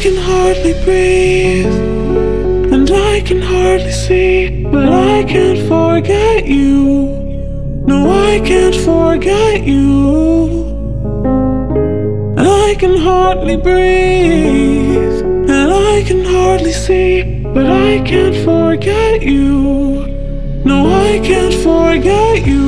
can hardly breathe, and I can hardly see, but I can't forget you. No, I can't forget you. I can hardly breathe, and I can hardly see, but I can't forget you. No, I can't forget you.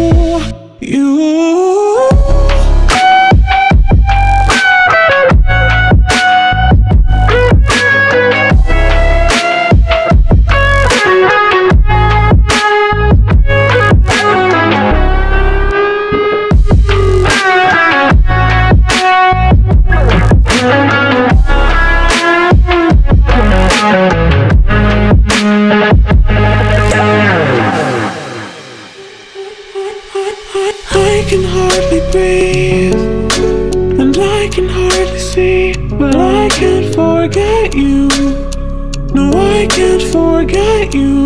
I can hardly breathe, and I can hardly see, but I can't forget you. No, I can't forget you.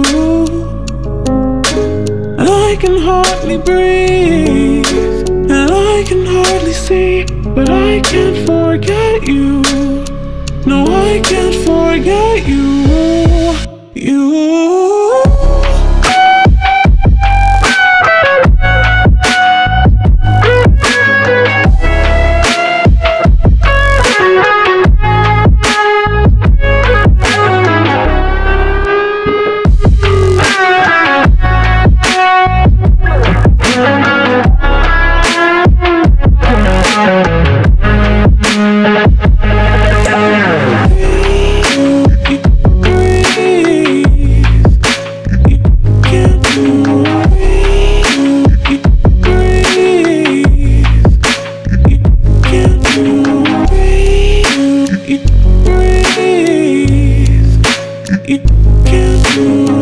I can hardly breathe, and I can hardly see, but I can't forget you. No, I can't forget you. You can't do